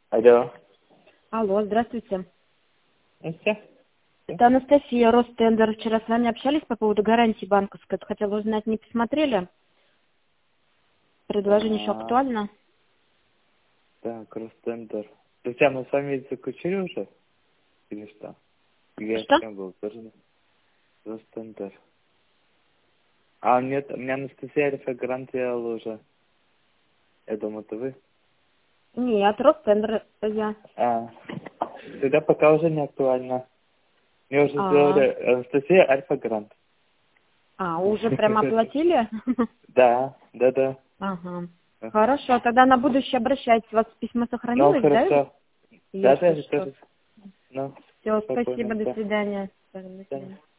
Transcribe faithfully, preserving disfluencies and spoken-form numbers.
Алло. Алло, здравствуйте. Ну все. Это Анастасия, Ростендер. Вчера с вами общались по поводу гарантии банковской. Хотела узнать, не посмотрели? Предложение еще А, актуально? так, Ростендер. Друзья, мы с вами заключили уже? Или что? Я Что? с кем был? Тоже Ростендер. А, нет, у меня Анастасия Альфа гарант делала уже. Я думаю, это вы. Нет, Ростендер я. А, тогда пока уже не актуально. Мне уже А, сделали Анастасия Альфа Грант. а, уже прям оплатили? Да, да, да. Ага. Хорошо, тогда на будущее обращайтесь. У вас письмо Ну, сохранилось, да? хорошо. Да, Если да, что. тоже. Ну, Все, спокойно, спасибо, до да. свидания. До Да. свидания.